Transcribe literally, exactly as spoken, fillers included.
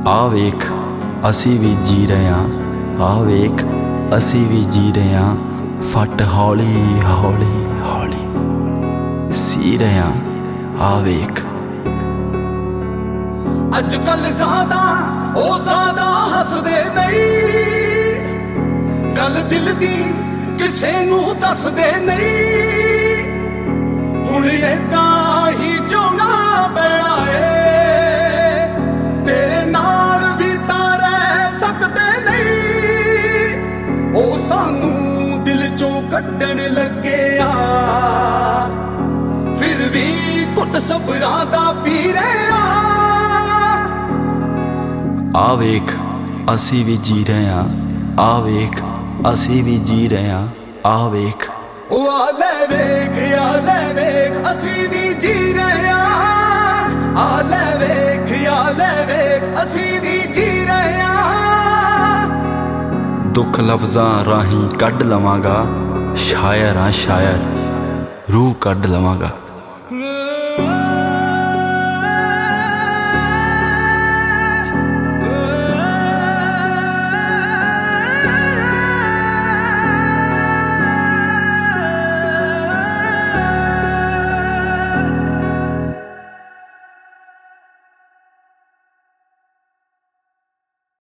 ਆ ਵੇਖ ਅਸੀਂ ਵੀ ਜੀ ਰਹੇ ਹਾਂ, ਆ ਵੇਖ ਅਸੀਂ ਵੀ ਜੀ ਰਹੇ ਹਾਂ, ਫੱਟ ਹੌਲੀ ਹੌਲੀ ਹੌਲੀ ਸੀ ਰਹੇ ਹਾਂ, ਆ ਵੇਖ। ਅੱਜ ਕੱਲ ਜ਼ਿਆਦਾ ਉਹ ਜ਼ਿਆਦਾ ਹੱਸਦੇ ਨਹੀਂ, ਗੱਲ ਦਿਲ ਦੀ ਕਿਸੇ ਨੂੰ ਦੱਸਦੇ ਨਹੀਂ। ਹੁਣ ਏਦਾਂ ਹੀ ਜਿਉਣਾ ਪੈਣਾ ਏ, ਤੇਰੇ ਨਾਲ ਵੀ ਤਾਂ ਰਹਿ ਸਕਦੇ ਨਹੀਂ। ਉਹ ਸਾਨੂੰ ਦਿਲ ਚੋਂ ਕੱਢਣ ਲੱਗਿਆ, ਫਿਰ ਵੀ ਘੁੱਟ ਸਬਰਾਂ ਦਾ ਪੀ ਰਹੇ ਆ। ਆ ਵੇਖ ਅਸੀਂ ਵੀ ਜੀ ਰਹੇ ਹਾਂ, ਆ ਵੇਖ ਅਸੀਂ ਵੀ ਜੀ ਰਹੇ ਹਾਂ, ਆ ਵੇਖ। ਉਹ ਆ ਲੈ ਵੇਖ, ਆ ਲੈ ਵੇਖ ਅਸੀਂ ਵੀ ਜੀ ਰਹੇ ਹਾਂ, ਆ ਲੈ ਵੇਖ, ਆ ਲੈ ਵੇਖ ਅਸੀਂ ਵੀ ਜੀ ਰਹੇ ਹਾਂ। ਦੁੱਖ ਲਫ਼ਜ਼ਾਂ ਰਾਹੀਂ ਕੱਢ ਲਵਾਂਗਾ, ਸ਼ਾਇਰ ਹਾਂ ਸ਼ਾਇਰ ਰੂਹ ਕੱਢ ਲਵਾਂਗਾ।